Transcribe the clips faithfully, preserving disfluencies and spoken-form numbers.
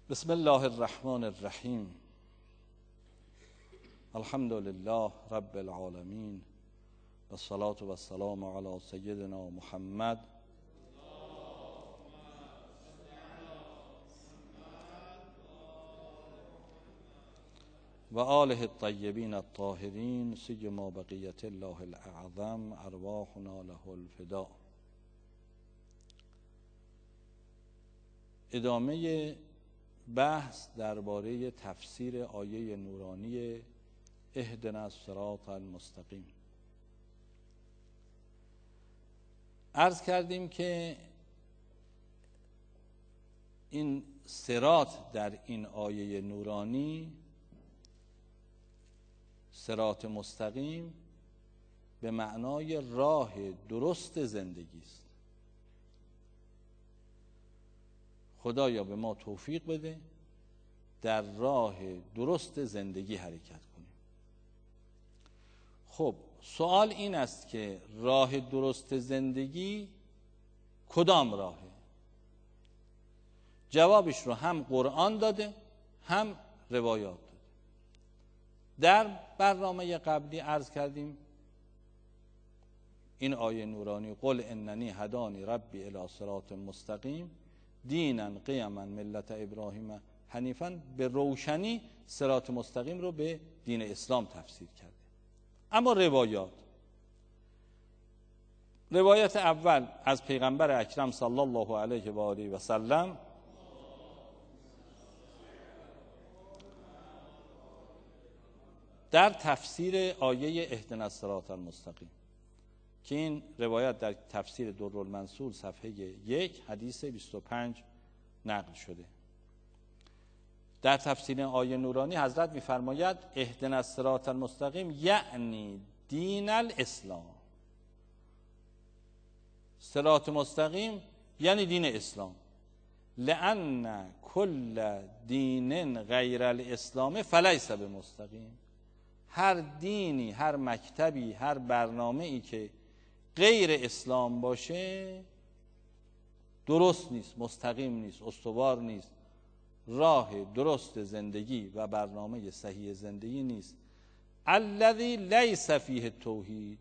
بسم الله الرحمن الرحیم. الحمد لله رب العالمین و الصلاة و السلام علی سیدنا محمد و آله الطیبین الطاهرین سیما بقیت الله الاعظم ارواحنا له الفداء. ادامه بحث درباره تفسیر آیه نورانی اهدنا الصراط المستقیم. عرض کردیم که این صراط در این آیه نورانی، صراط مستقیم، به معنای راه درست زندگی است. خدایا به ما توفیق بده در راه درست زندگی حرکت کنیم. خب سوال این است که راه درست زندگی کدام راهه؟ جوابش رو هم قرآن داده هم روایات داده. در برنامه قبلی عرض کردیم این آیه نورانی قل اننی هدانی ربی الی صراط مستقیم دینا قیما ملت ابراهیم حنیفا به روشنی صراط مستقیم رو به دین اسلام تفسیر کرده. اما روایات، روایت اول از پیغمبر اکرم صلی الله علیه و آله و سلم در تفسیر آیه اهدنا الصراط المستقیم که این روایت در تفسیر درالمنصور صفحه یک حدیث بیست و پنج نقل شده. در تفسیر آیه نورانی حضرت می‌فرماید اهدنا الصراط المستقیم یعنی دین الاسلام. صراط مستقیم یعنی دین اسلام. لأن کل دین غیر الاسلام فلیس بمستقیم. هر دینی، هر مکتبی، هر برنامه‌ای که غیر اسلام باشه درست نیست، مستقیم نیست، استوار نیست، راه درست زندگی و برنامه صحیح زندگی نیست. الذی لیس فیه توحید،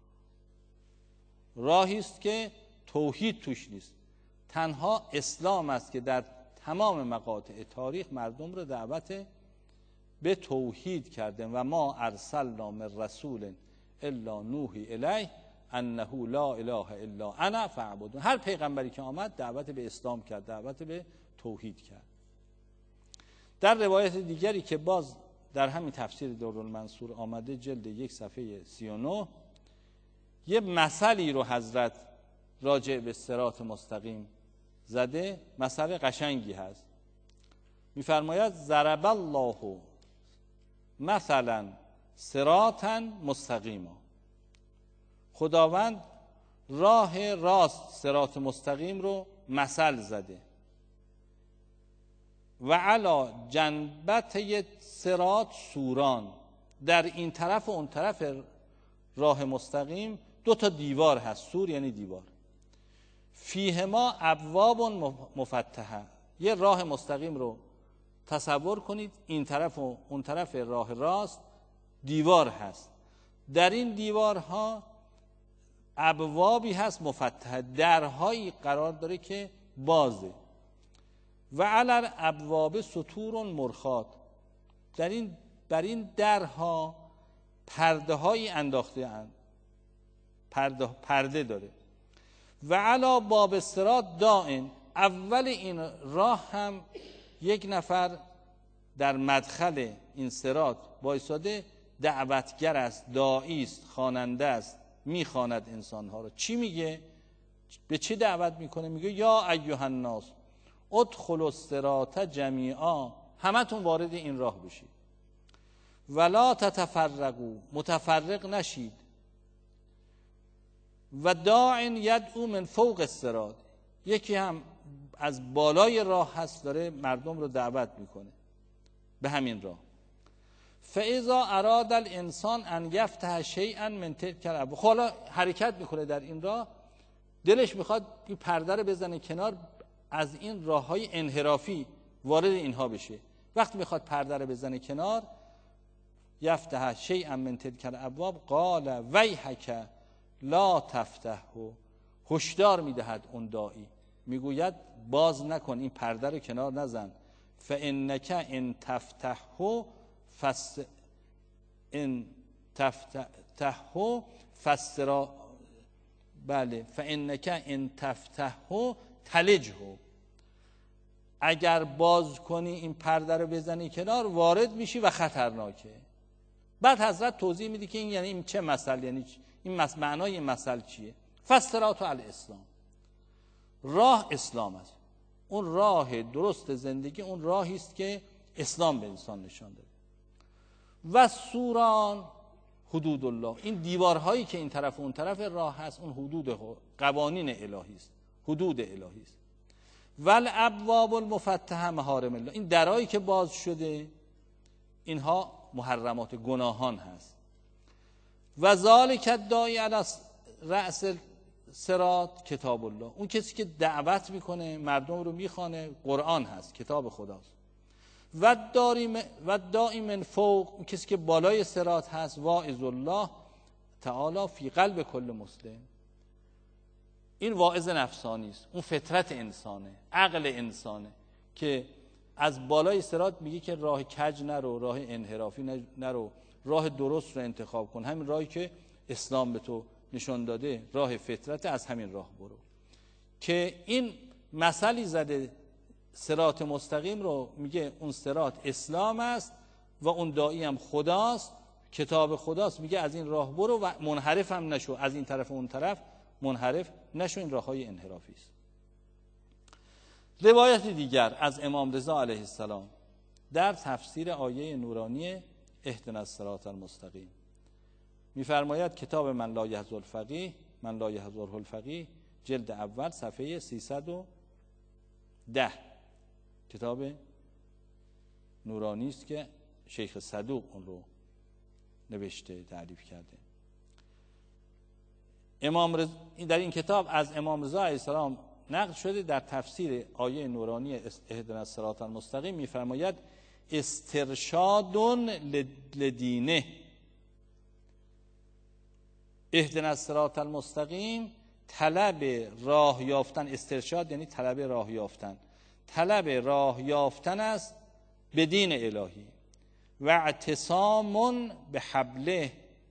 راهی است که توحید توش نیست. تنها اسلام است که در تمام مقاطع تاریخ مردم رو دعوت به توحید کرده و ما ارسلنا من رسول الا نوحی الیه انه لا اله الا انا فاعبدون. هر پیغمبری که آمد دعوت به اسلام کرد، دعوت به توحید کرد. در روایت دیگری که باز در همین تفسیر درالمنصور آمده جلد یک صفحه سی و نه یه مثلی رو حضرت راجع به صراط مستقیم زده. مثل قشنگی هست. میفرماید ضرب الله مثلا صراطا مستقیما. خداوند راه راست صراط مستقیم رو مثل زده. و علی جنبته صراط سوران، در این طرف و اون طرف راه مستقیم دو تا دیوار هست. سور یعنی دیوار. فیهما ابواب مفتحه. یه راه مستقیم رو تصور کنید، این طرف و اون طرف راه راست دیوار هست. در این دیوارها ابوابی هست مفتحه، درهایی قرار داره که بازه. و علی ابواب سطور مرخات، در این بر این درها پرده هایی انداخته اند، پرده پرده داره. و علی باب صراط داعن، اول این راه هم یک نفر در مدخل این صراط وایساده دعوتگر است، داعی است، خواننده است، میخواند انسانها رو. چی میگه؟ به چه دعوت میکنه؟ میگه یا ایها الناس ادخلوا الصراط جمیعا، همتون وارد این راه بشید. ولا تتفرقوا، متفرق نشید. و داع یدعو من فوق الصراط، یکی هم از بالای راه هست داره مردم رو دعوت میکنه به همین راه. فاذا اراد الانسان ان یفتح شیئا من تلک الابواب، حالا حرکت میکنه در این راه، دلش میخواد این پرده رو بزنه کنار، از این راههای انحرافی وارد اینها بشه. وقتی میخواد پرده رو بزنه کنار، یفتح شیئا من تلک الابواب قال ویحک لا تفتحه، هشدار میدهد اون داعی، میگوید باز نکن، این پرده رو کنار نزن. فانک ان تفتحه فس ان تفتحه فسرا بله فانک ان تفتحه تلجه، اگر باز کنی این پرده رو بزنی کنار وارد میشی و خطرناکه. بعد حضرت توضیح میده که این یعنی این چه مثل، یعنی این معنای این مثل چیه. فالصراط الاسلام، راه اسلام است. اون راه درست زندگی اون راهی است که اسلام به انسان نشان داده. و سوران حدود الله، این دیوارهایی که این طرف و اون طرف راه هست اون حدود قوانین الهی است، حدود الهی است. والابواب المفتحه محارم الله، این درایی که باز شده اینها محرمات گناهان هست. و ذالک الداعی علی رأس صراط کتاب الله، اون کسی که دعوت میکنه مردم رو میخوانه قرآن هست، کتاب خداست. و داری و داعی من فوق، اون کسی که بالای صراط هست واعظ الله تعالی فی قلب کل مسلم، این واعظ نفسانی است، اون فطرت انسانه، عقل انسانه که از بالای صراط میگه که راه کج نرو، راه انحرافی نرو، راه درست رو انتخاب کن، همین راهی که اسلام به تو نشان داده، راه فطرت، از همین راه برو. که این مثلی زده صراط مستقیم رو، میگه اون صراط اسلام است و اون داعی هم خداست، کتاب خداست، میگه از این راه برو و منحرف هم نشو، از این طرف و اون طرف منحرف نشو، این راههای انحرافی است. روایت دیگر از امام رضا علیه السلام در تفسیر آیه نورانی اهدنا الصراط المستقیم میفرماید کتاب من لا یحظو الفقیه من لا یحظره الفقیه جلد اول صفحه سیصد و ده، کتاب نورانی است که شیخ صدوق اون رو نوشته، تعریف کرده. امام رضا در این کتاب از امام رضا علیه السلام نقل شده در تفسیر آیه نورانی اهدنا الصراط المستقیم میفرماید استرشاد لدینه، اهدنا الصراط المستقیم طلب راه یافتن، استرشاد یعنی طلب راه یافتن، طلب راه یافتن است به دین الهی. و اعتصام به حبله،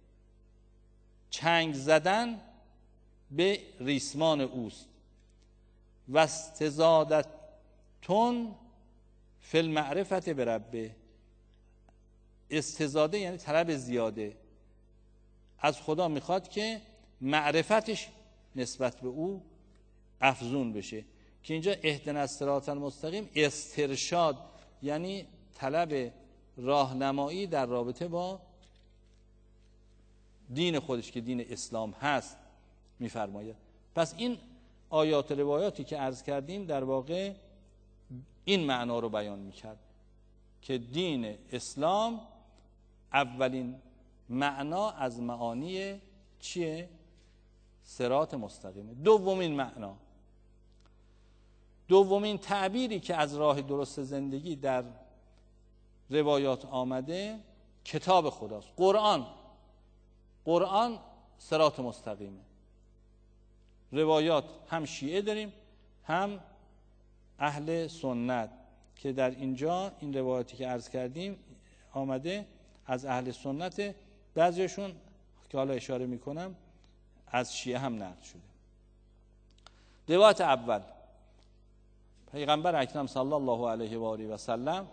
چنگ زدن به ریسمان اوست. و استزادتون فی المعرفت بربه، استزاده یعنی طلب زیاده، از خدا میخواد که معرفتش نسبت به او افزون بشه. که اینجا اهدنا الصراط المستقیم استرشاد یعنی طلب راهنمایی در رابطه با دین خودش که دین اسلام هست میفرماید. پس این آیات و روایاتی که عرض کردیم در واقع این معنا رو بیان میکرد که دین اسلام اولین معنا از معانی چیه؟ صراط مستقیمه. دومین معنا، دومین تعبیری که از راه درست زندگی در روایات آمده کتاب خداست، قرآن. قرآن صراط مستقیمه. روایات هم شیعه داریم هم اهل سنت که در اینجا این روایاتی که عرض کردیم آمده از اهل سنت، بعضیشون که حالا اشاره میکنم از شیعه هم نقل شده. روایت اول، پیغمبر اکرم صلی الله علیه و آله و سلم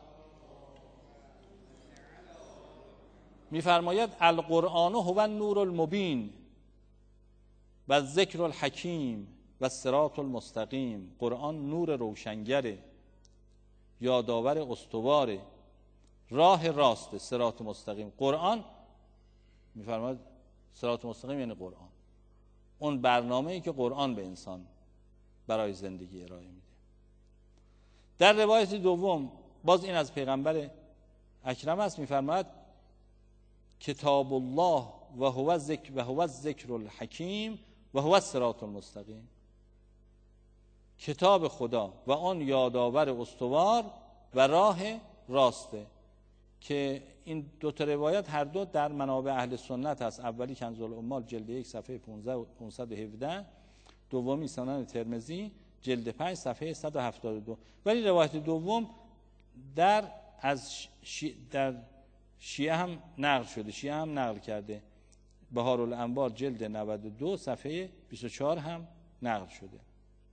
میفرماید القرآن هو النور المبین و ذکر الحکیم و الصراط المستقیم. قرآن نور روشنگره، یادآور استواره، راه راست، صراط مستقیم. قرآن میفرماید صراط مستقیم یعنی قرآن، اون برنامه‌ای که قرآن به انسان برای زندگی ارائه میده. در روایت دوم باز این از پیغمبر اکرم است، میفرماید کتاب الله و هو الذکر و هو الذکر الحکیم و هو الصراط المستقیم. کتاب خدا و آن یادآور استوار و راه راسته، که این دو تا روایت هر دو در منابع اهل سنت هست. اولی کنز العمال جلد یک صفحه پانصد و هفده، دومی سنن ترمذی جلد پنج صفحه صد و هفتاد و دو. ولی روایت دوم در از شی... در شیعه هم نقل شده، شیعه هم نقل کرده. بهارالانوار جلد نود و دو صفحه بیست و چهار هم نقل شده.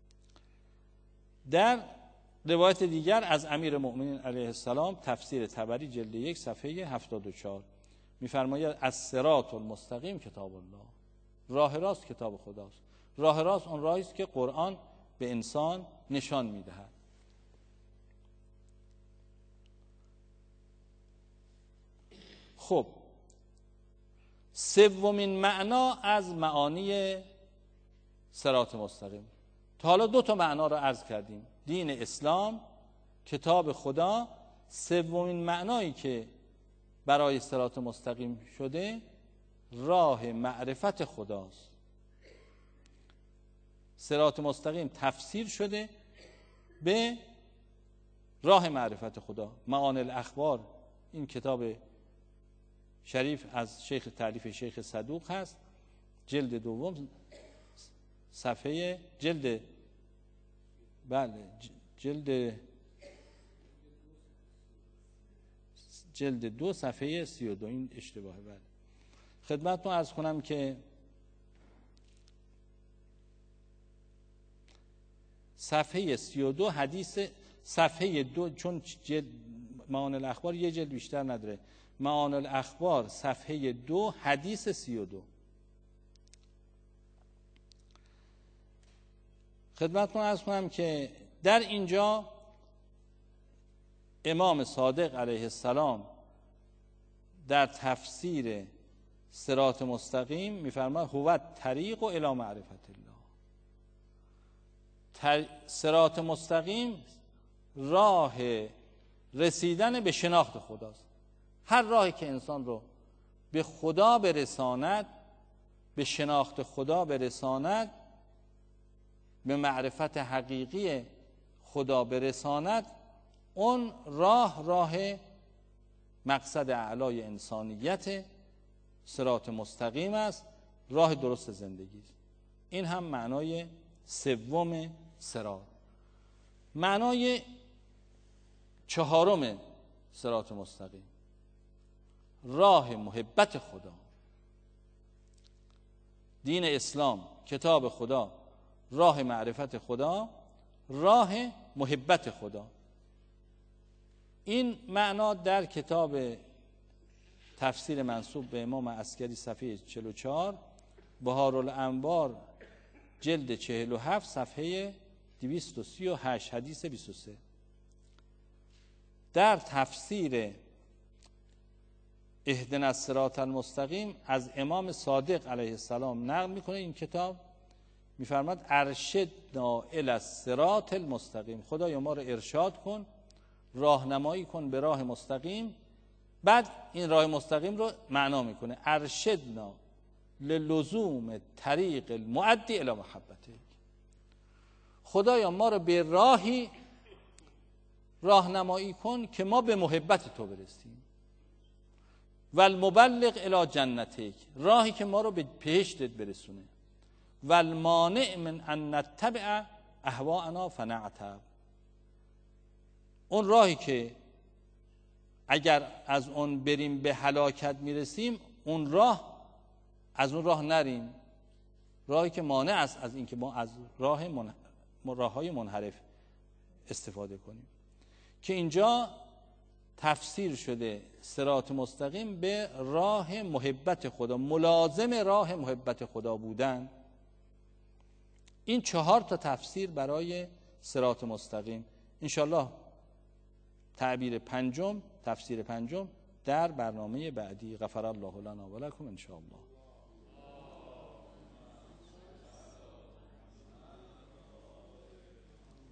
در روایت دیگر از امیرالمؤمنین علیه السلام تفسیر طبری جلد یک صفحه هفتاد و چهار می‌فرماید الصراط المستقیم کتاب الله، راه راست کتاب خداست. راه راست اون راهی است که قرآن به انسان نشان می‌دهد. خب سومین معنا از معانی صراط مستقیم. تا حالا دو تا معنا رو عرض کردیم، دین اسلام، کتاب خدا. سومین معنایی که برای صراط مستقیم شده راه معرفت خداست. صراط مستقیم تفسیر شده به راه معرفت خدا. معانی الاخبار این کتاب شریف از شیخ تالیف شیخ صدوق هست، جلد دوم صفحه جلد بله جلد جلد دو صفحه سی و دو. این اشتباهه. بله خدمتتون عرض کنم که صفحه سی و دو حدیث صفحه دو، چون جلد معانی الاخبار یه جلد بیشتر نداره، معانی الاخبار صفحه دو حدیث سی و دو. خدمتتون عرض کنم که در اینجا امام صادق علیه السلام در تفسیر صراط مستقیم میفرماید هو طریق الی معرفت الله. صراط مستقیم راه رسیدن به شناخت خداست. هر راهی که انسان رو به خدا برساند، به شناخت خدا برساند، به معرفت حقیقی خدا برساند، اون راه راه مقصد اعلای انسانیت صراط مستقیم است، راه درست زندگی است. این هم معنای سوم صراط. معنای چهارم صراط مستقیم راه محبت خدا. دین اسلام، کتاب خدا، راه معرفت خدا، راه محبت خدا. این معنا در کتاب تفسیر منسوب به امام عسکری صفحه چهل و چهار، بهارالانوار جلد چهل و هفت صفحه دویست و سی و هشت حدیث بیست و سه. در تفسیر اهدنا الصراط المستقیم از امام صادق علیه السلام نقل میکنه این کتاب، میفرماد ارشدنا الی الصراط المستقیم، خدایا ما رو ارشاد کن، راهنمایی کن به راه مستقیم. بعد این راه مستقیم رو معنا میکنه ارشدنا للزوم طریق المؤدی الی محبته، خدایا ما رو به راهی راهنمایی کن که ما به محبت تو برسیم. و المبلغ الی جنتک، راهی که ما رو به بهشتت برسونه. و المانع من ان نتبع اهواءنا فنعتب، اون راهی که اگر از اون بریم به هلاکت میرسیم، اون راه از اون راه نریم، راهی که مانع است از اینکه ما از راه من... راههای منحرف استفاده کنیم. که اینجا تفسیر شده صراط مستقیم به راه محبت خدا، ملازم راه محبت خدا بودن. این چهار تا تفسیر برای صراط مستقیم. انشالله تعبیر پنجم، تفسیر پنجم در برنامه بعدی. غفر الله لنا و لکم انشاءالله.